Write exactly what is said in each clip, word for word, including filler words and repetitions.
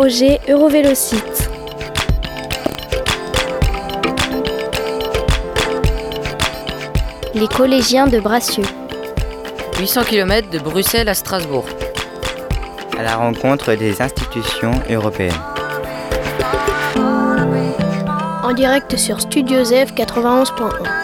Projet Eurovélocite. Les collégiens de Bracieux. huit cents kilomètres de Bruxelles à Strasbourg. À la rencontre des institutions européennes. En direct sur Studio Z E V quatre-vingt-onze point un.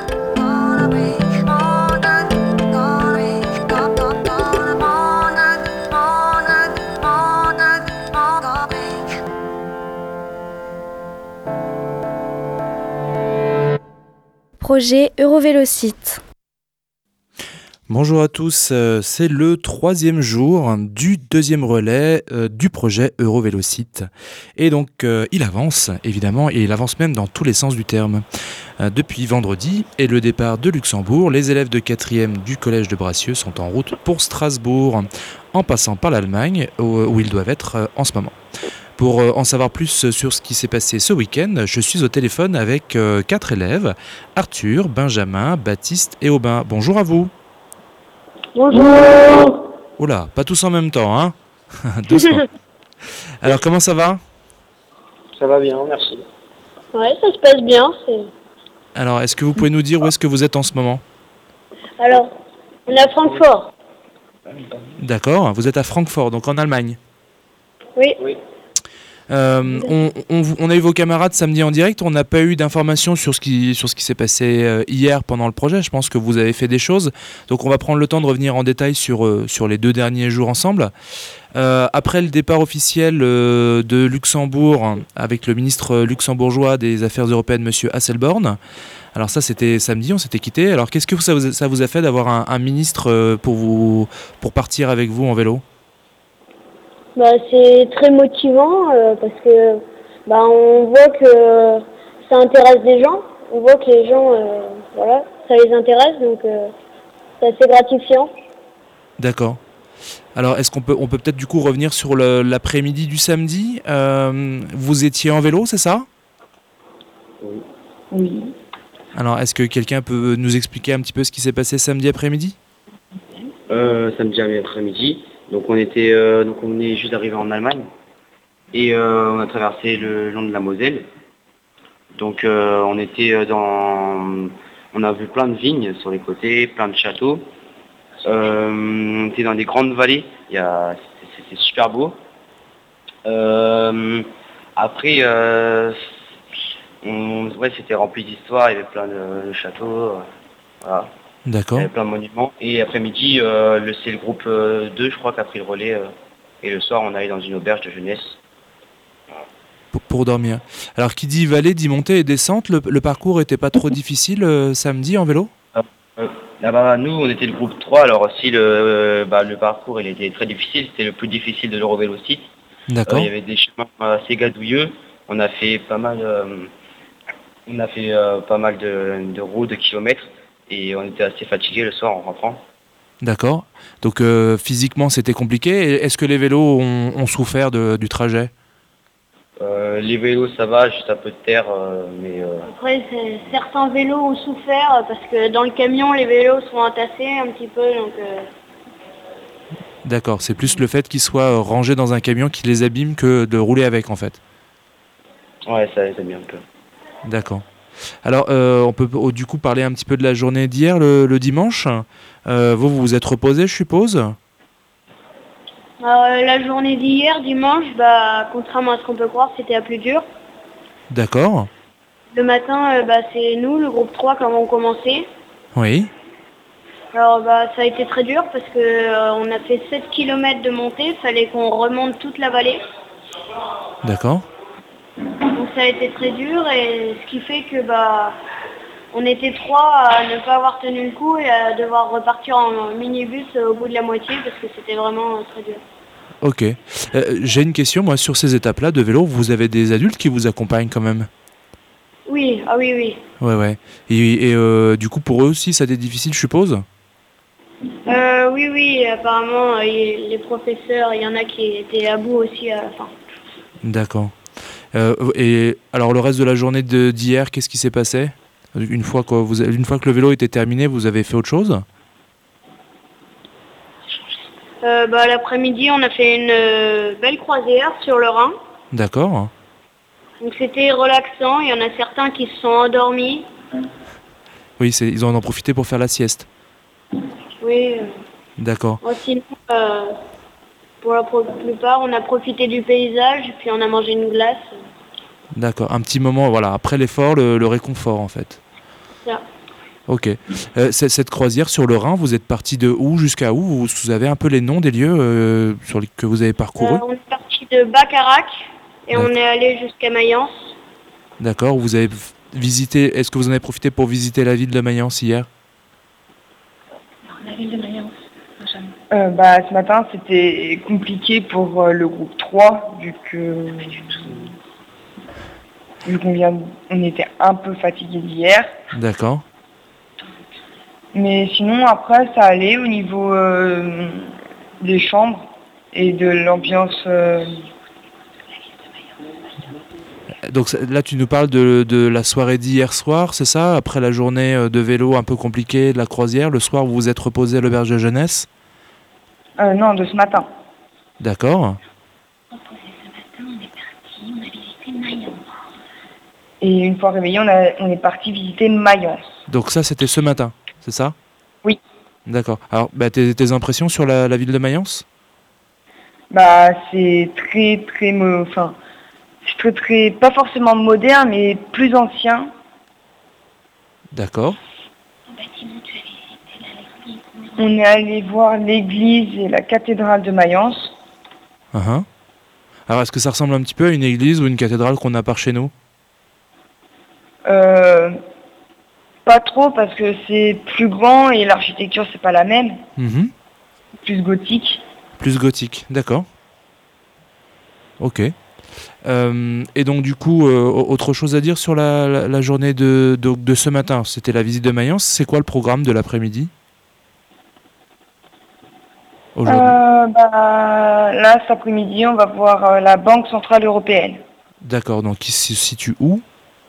Projet Eurovélocite. Bonjour à tous, euh, c'est le troisième jour du deuxième relais euh, du projet Eurovélocite. Et donc euh, il avance évidemment, et il avance même dans tous les sens du terme. Euh, depuis vendredi et le départ de Luxembourg, les élèves de quatrième du collège de Bracieux sont en route pour Strasbourg, en passant par l'Allemagne où, où ils doivent être euh, en ce moment. Pour en savoir plus sur ce qui s'est passé ce week-end, je suis au téléphone avec euh, quatre élèves, Arthur, Benjamin, Baptiste et Aubin. Bonjour à vous. Bonjour. Oula, pas tous en même temps, hein. Doucement. Alors, comment ça va? Ça va bien, merci. Ouais, ça se passe bien. C'est... Alors, est-ce que vous pouvez nous dire où est-ce que vous êtes en ce moment? Alors, on est à Francfort. D'accord, vous êtes à Francfort, donc en Allemagne. Oui. Oui. Euh, on, on, on a eu vos camarades samedi en direct, on n'a pas eu d'informations sur ce qui, sur ce qui s'est passé euh, hier pendant le projet. Je pense que vous avez fait des choses, donc on va prendre le temps de revenir en détail sur, euh, sur les deux derniers jours ensemble. Euh, après le départ officiel euh, de Luxembourg avec le ministre luxembourgeois des Affaires européennes, M. Hasselborn, alors ça c'était samedi, on s'était quitté. Alors qu'est-ce que ça vous a, ça vous a fait d'avoir un, un ministre euh, pour, vous, pour partir avec vous en vélo? Bah, c'est très motivant euh, parce que bah, on voit que ça intéresse des gens. On voit que les gens, euh, voilà, ça les intéresse, donc euh, c'est assez gratifiant. D'accord. Alors, est-ce qu'on peut, on peut peut-être du coup revenir sur le, l'après-midi du samedi? euh, Vous étiez en vélo, c'est ça? Oui. Oui. Alors, est-ce que quelqu'un peut nous expliquer un petit peu ce qui s'est passé samedi après-midi? Euh, samedi après-midi. Donc on était, euh, donc on est juste arrivé en Allemagne et euh, on a traversé le long de la Moselle. Donc euh, on était dans, on a vu plein de vignes sur les côtés, plein de châteaux. Euh, on était dans des grandes vallées. Il y a, c'était, c'était super beau. Euh, après, euh, on, ouais, c'était rempli d'histoires. Il y avait plein de, de châteaux. Voilà. D'accord. Il y avait plein de monuments. Et après-midi, euh, le, c'est le groupe euh, deux, je crois, qui a pris le relais. Euh, et le soir, on allait dans une auberge de jeunesse. Pour, pour dormir. Alors, qui dit vallée dit montée et descente. Le, le parcours n'était pas trop difficile euh, samedi en vélo? Euh, euh, là-bas, nous, on était le groupe trois. Alors, si le, euh, bah, le parcours il était très difficile, c'était le plus difficile de l'Eurovélocite. D'accord. Euh, il y avait des chemins assez gadouilleux. On a fait pas mal, euh, on a fait, euh, pas mal de, de routes, de kilomètres. Et on était assez fatigués le soir en rentrant. D'accord. Donc euh, physiquement c'était compliqué. Est-ce que les vélos ont, ont souffert de, du trajet? euh, Les vélos ça va, juste un peu de terre, euh, mais... Euh... Après, c'est, certains vélos ont souffert parce que dans le camion, les vélos sont entassés un petit peu. Donc, euh... D'accord, c'est plus le fait qu'ils soient rangés dans un camion qui les abîme que de rouler avec en fait. Ouais, ça les abîme un peu. D'accord. Alors, euh, on peut oh, du coup parler un petit peu de la journée d'hier, le, le dimanche. Euh, vous, vous vous êtes reposé, je suppose? euh, La journée d'hier, dimanche, bah, contrairement à ce qu'on peut croire, c'était la plus dure. D'accord. Le matin, euh, bah, c'est nous, le groupe trois, qui avons commencé. Oui. Alors, bah, ça a été très dur parce que euh, on a fait sept kilomètres de montée. Il fallait qu'on remonte toute la vallée. D'accord. Donc ça a été très dur et ce qui fait que bah on était trois à ne pas avoir tenu le coup et à devoir repartir en minibus au bout de la moitié parce que c'était vraiment très dur. Ok. Euh, j'ai une question, moi, sur ces étapes-là de vélo, vous avez des adultes qui vous accompagnent quand même? Oui, ah oui, oui. Ouais, ouais. Et, et euh, du coup, pour eux aussi, ça a été difficile, je suppose? Euh, oui, oui, apparemment, euh, les professeurs, il y en a qui étaient à bout aussi à la fin. D'accord. Euh, et alors le reste de la journée de, d'hier, qu'est-ce qui s'est passé? Une fois que vous, une fois que le vélo était terminé, vous avez fait autre chose? euh, bah, L'après-midi, on a fait une euh, belle croisière sur le Rhin. D'accord. Donc c'était relaxant, il y en a certains qui se sont endormis. Oui, c'est, ils en ont profité pour faire la sieste. Oui. euh, D'accord. bon, sinon, euh, pour la pro- plupart, on a profité du paysage, puis on a mangé une glace. D'accord. Un petit moment, voilà, après l'effort, le, le réconfort en fait. Ça. Ok. Euh, c- cette croisière sur le Rhin, vous êtes parti de où jusqu'à où? Vous, vous avez un peu les noms des lieux euh, sur les, que vous avez Euh, parcourus? on est parti de Bacharach et on D'accord. est allé jusqu'à Mayence. D'accord. Vous avez v- visité. Est-ce que vous en avez profité pour visiter la ville de Mayence hier? Euh, bah, ce matin, c'était compliqué pour euh, le groupe trois, vu que vu qu'on vient, on était un peu fatigué d'hier. D'accord. Mais sinon, après, ça allait au niveau euh, des chambres et de l'ambiance. euh, Donc ça- là, tu nous parles de, de la soirée d'hier soir, c'est ça? Après la journée euh, de vélo un peu compliquée de la croisière, le soir, vous vous êtes reposé à l'auberge de jeunesse? euh, non, de ce matin. D'accord. Et une fois réveillé, on, a, on est parti visiter Mayence. Donc ça, c'était ce matin, c'est ça? Oui. D'accord. Alors, bah, tes, tes impressions sur la, la ville de Mayence? Bah, c'est très, très, mo- enfin, c'est très, très, pas forcément moderne, mais plus ancien. D'accord. On est allé voir l'église et la cathédrale de Mayence. Uh-huh. Alors, est-ce que ça ressemble un petit peu à une église ou une cathédrale qu'on a par chez nous? Euh, pas trop parce que c'est plus grand et l'architecture c'est pas la même, Mhm. plus gothique. Plus gothique, d'accord. Ok. Euh, et donc du coup, euh, autre chose à dire sur la, la, la journée de, de, de ce matin? C'était la visite de Mayence. C'est quoi le programme de l'après-midi aujourd'hui? Euh, bah, là cet après-midi on va voir euh, la Banque Centrale Européenne D'accord, donc il se situe où?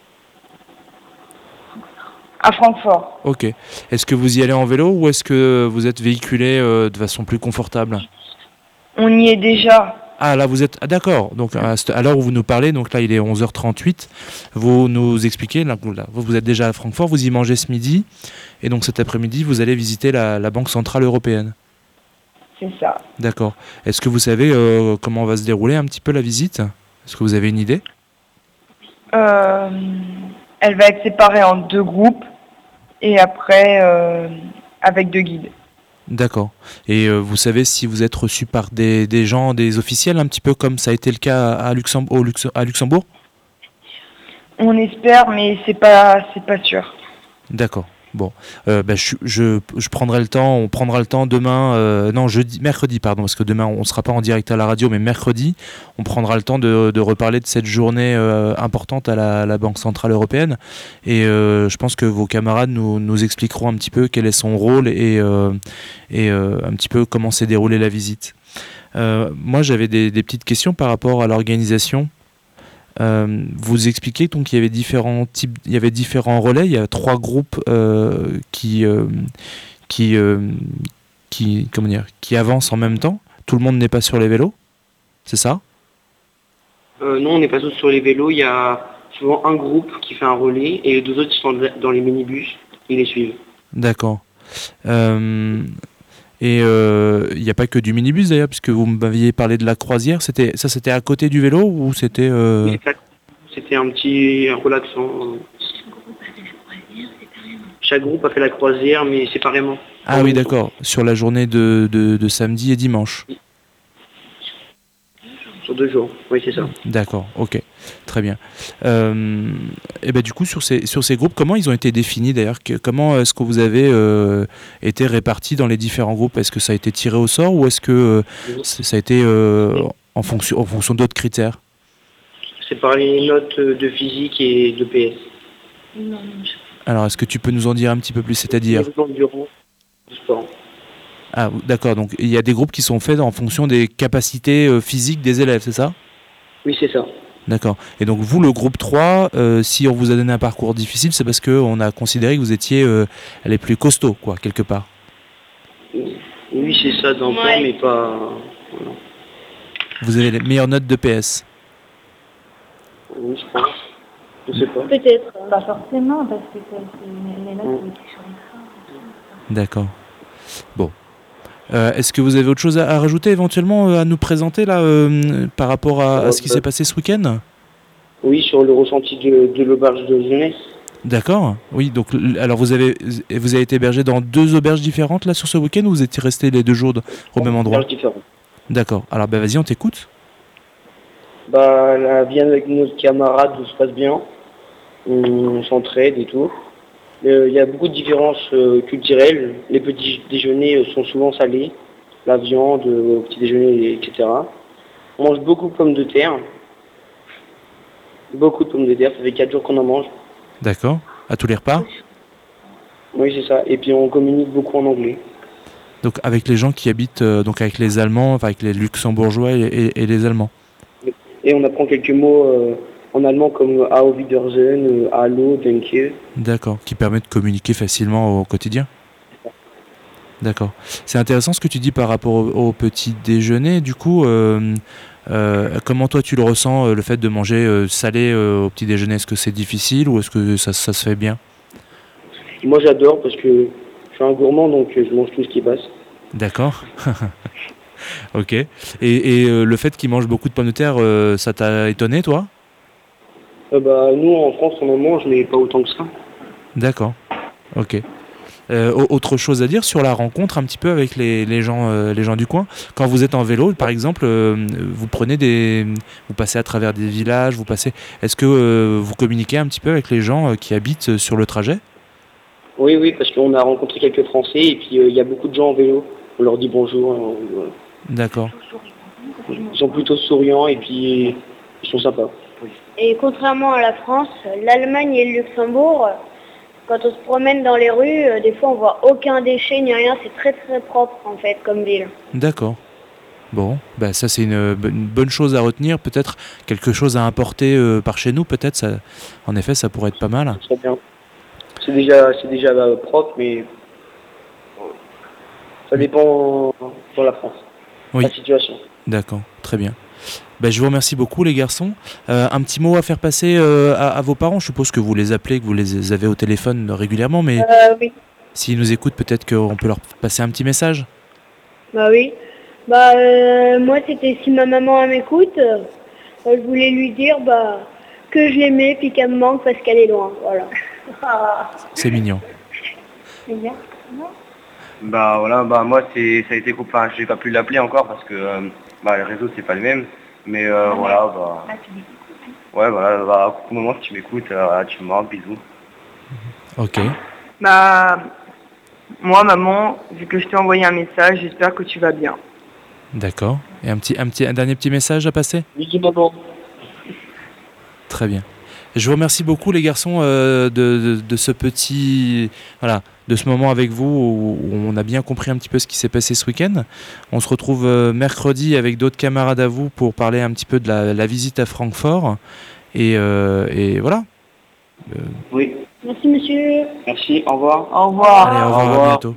à Francfort. Ok. Est-ce que vous y allez en vélo ou est-ce que vous êtes véhiculé euh, de façon plus confortable? On y est déjà. Ah là vous êtes... Ah d'accord, donc à, cette- à l'heure où vous nous parlez, donc là il est onze heures trente-huit, vous nous expliquez, là, vous là, vous êtes déjà à Francfort, vous y mangez ce midi, et donc cet après-midi vous allez visiter la, la Banque Centrale Européenne. C'est ça. D'accord. Est-ce que vous savez euh, comment va se dérouler un petit peu la visite? Est-ce que vous avez une idée? Euh, elle va être séparée en deux groupes et après euh, avec deux guides. D'accord. Et euh, vous savez si vous êtes reçu par des, des gens, des officiels, un petit peu comme ça a été le cas à, Luxem- au Lux- à Luxembourg? On espère, mais c'est pas c'est pas sûr. D'accord. Bon, euh, bah, je, je, je prendrai le temps, on prendra le temps demain, euh, non, jeudi, mercredi, pardon, parce que demain on ne sera pas en direct à la radio, mais mercredi, on prendra le temps de, de reparler de cette journée euh, importante à la, la Banque Centrale Européenne. Et euh, je pense que vos camarades nous, nous expliqueront un petit peu quel est son rôle et, euh, et euh, un petit peu comment s'est déroulée la visite. Euh, moi, j'avais des, des petites questions par rapport à l'organisation. Euh, vous expliquez donc qu'il y avait différents types, il y avait différents relais. Il y a trois groupes euh, qui euh, qui euh, qui comment dire, qui avancent en même temps. Tout le monde n'est pas sur les vélos, c'est ça? Euh, non, on n'est pas tous sur les vélos. Il y a souvent un groupe qui fait un relais et les deux autres qui sont dans les minibus, ils les suivent. D'accord. Euh, et il euh, n'y a pas que du minibus d'ailleurs, puisque vous m'aviez parlé de la croisière. C'était ça, c'était à côté du vélo ou c'était euh... Oui, c'était un petit relaxant. Chaque groupe a fait la croisière, mais séparément. Ah oui, d'accord. Sur la journée de, de, de samedi et dimanche. Sur deux jours, oui, c'est ça. D'accord, ok, très bien. Euh, et ben du coup, sur ces, sur ces groupes, comment ils ont été définis d'ailleurs? Que- Comment est-ce que vous avez euh, été répartis dans les différents groupes? Est-ce que ça a été tiré au sort ou est-ce que euh, c- ça a été euh, en fonction, en fonction d'autres critères? C'est par les notes de physique et de P S. Alors, est-ce que tu peux nous en dire un petit peu plus, c'est-à-dire? Les endurance, du sport. Ah, d'accord, donc il y a des groupes qui sont faits en fonction des capacités euh, physiques des élèves, c'est ça? Oui, c'est ça. D'accord. Et donc vous, le groupe trois, euh, si on vous a donné un parcours difficile, c'est parce qu'on a considéré que vous étiez euh, les plus costauds, quoi, quelque part. Oui, c'est ça dans le Ouais. temps, mais pas... voilà. Vous avez les meilleures notes de P S. Oui, je pense. Je sais pas. Peut-être. Pas forcément, parce que c'est c'est les notes qui étaient sur les trains. D'accord. Bon. Euh, Est-ce que vous avez autre chose à, à rajouter éventuellement euh, à nous présenter là euh, par rapport à, à ce qui s'est passé ce week-end? Oui, sur le ressenti de, de l'auberge de jeunesse. D'accord. Oui, donc l- alors vous avez vous avez été hébergé dans deux auberges différentes là sur ce week-end ou vous étiez resté les deux jours de- au même endroit? Auberge différente. D'accord. Alors bah vas-y, on t'écoute. Bah, la vie avec nos camarades se passe bien. On s'entraide et tout. Euh, Il y a beaucoup de différences euh, culturelles. Les petits déjeuners euh, sont souvent salés. La viande, euh, au petit déjeuner, et cetera. On mange beaucoup de pommes de terre. Beaucoup de pommes de terre. Ça fait quatre jours qu'on en mange. D'accord. À tous les repas. Oui, c'est ça. Et puis on communique beaucoup en anglais. Donc avec les gens qui habitent euh, donc avec les Allemands, enfin avec les Luxembourgeois et, et- et les Allemands. Et on apprend quelques mots euh, en allemand comme Auf Wiedersehen, euh, Hallo, Danke. D'accord. Qui permet de communiquer facilement au quotidien. D'accord. C'est intéressant ce que tu dis par rapport au, au petit déjeuner. Du coup, euh, euh, comment toi tu le ressens, euh, le fait de manger euh, salé euh, au petit déjeuner? Est-ce que c'est difficile ou est-ce que ça, ça se fait bien? Et moi j'adore parce que je suis un gourmand donc euh, je mange tout ce qui passe. D'accord. Ok. Et, et euh, le fait qu'ils mangent beaucoup de pommes de terre, euh, ça t'a étonné toi? Euh, bah, nous en France on en mange mais pas autant que ça. D'accord. Ok. Euh, au- autre chose à dire sur la rencontre un petit peu avec les, les gens, euh, les gens du coin. Quand vous êtes en vélo, par exemple, euh, vous prenez des, vous passez à travers des villages, vous passez. Est-ce que euh, vous communiquez un petit peu avec les gens euh, qui habitent euh, sur le trajet? Oui, oui, parce qu'on a rencontré quelques Français et puis euh, il y a beaucoup de gens en vélo. On leur dit bonjour. euh, voilà. D'accord. Ils sont plutôt souriants et puis ils sont sympas. Et contrairement à la France, l'Allemagne et le Luxembourg, quand on se promène dans les rues, euh, des fois on voit aucun déchet ni rien, c'est très très propre en fait comme ville. D'accord. Bon, bah ça c'est une, une bonne chose à retenir. Peut-être quelque chose à importer euh, par chez nous. Peut-être ça, en effet, ça pourrait être pas mal. Très bien. C'est déjà, c'est déjà euh, propre, mais ça dépend dans la France. Oui. La situation. D'accord, très bien. Ben, je vous remercie beaucoup les garçons. Euh, un petit mot à faire passer euh, à, à vos parents. Je suppose que vous les appelez, que vous les avez au téléphone régulièrement, mais Euh, oui. s'ils nous écoutent, peut-être qu'on peut leur passer un petit message. Bah oui. Bah euh, moi c'était si ma maman elle m'écoute, euh, je voulais lui dire bah que je l'aimais puis qu'elle me manque parce qu'elle est loin. Voilà. C'est mignon. C'est bien. Bah voilà, bah moi c'est ça a été coupé, enfin j'ai pas pu l'appeler encore parce que euh, bah le réseau c'est pas le même, mais euh, voilà bah Ah, tu dis coucou. ouais voilà bah coucou maman si tu m'écoutes, euh, voilà, tu me manques, bisous. Ok. Bah, moi, maman, vu que je t'ai envoyé un message, j'espère que tu vas bien. D'accord. Et un petit, un petit, un dernier petit message à passer. Bisous maman. Très bien. Je vous remercie beaucoup les garçons euh, de, de, de ce petit, voilà, de ce moment avec vous où, où on a bien compris un petit peu ce qui s'est passé ce week-end. On se retrouve euh, mercredi avec d'autres camarades à vous pour parler un petit peu de la, la visite à Francfort. Et, euh, et voilà. Euh, Oui. Merci monsieur. Merci. Au revoir. Au revoir. allez, au revoir, Au revoir. à bientôt.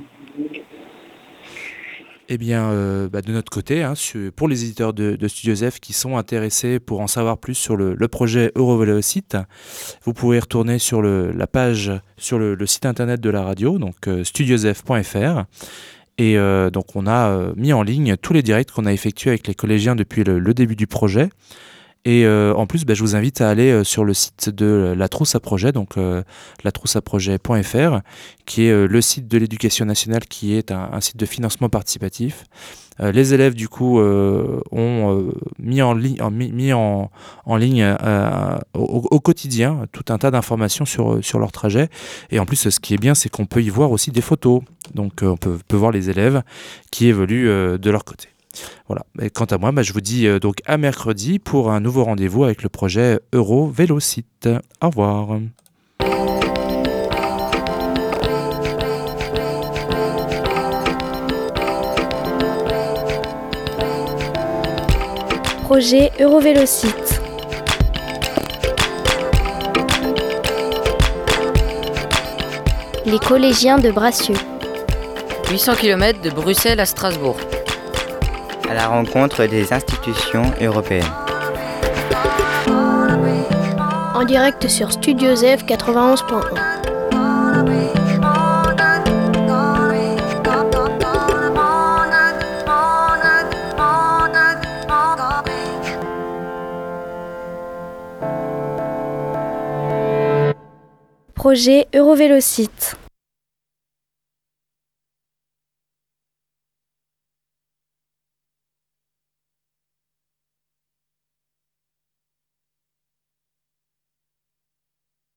Eh bien, euh, bah, de notre côté, hein, sur- pour les éditeurs de, de Studio F qui sont intéressés pour en savoir plus sur le, le projet Eurovélocite, vous pouvez retourner sur le, la page, sur le, le site internet de la radio, donc euh, studiosf point f r. Et euh, donc, on a euh, mis en ligne tous les directs qu'on a effectués avec les collégiens depuis le, le début du projet. Et euh, en plus, bah, je vous invite à aller euh, sur le site de la Trousse à Projet, donc euh, la trousse à projet point f r, qui est euh, le site de l'éducation nationale, qui est un, un site de financement participatif. Euh, les élèves, du coup, euh, ont euh, mis, en, li- en, mis, mis en, en ligne euh, au, au quotidien tout un tas d'informations sur, sur leur trajet. Et en plus, ce qui est bien, c'est qu'on peut y voir aussi des photos. Donc, euh, on peut, peut voir les élèves qui évoluent euh, de leur côté. Voilà. Et quant à moi, bah, je vous dis euh, donc à mercredi pour un nouveau rendez-vous avec le projet Eurovélocite. Au revoir. Projet Eurovélocite. Les collégiens de Bracieux. huit cents kilomètres de Bruxelles à Strasbourg. À la rencontre des institutions européennes. En direct sur Studio Z F quatre-vingt-onze point un. Projet Eurovélocite.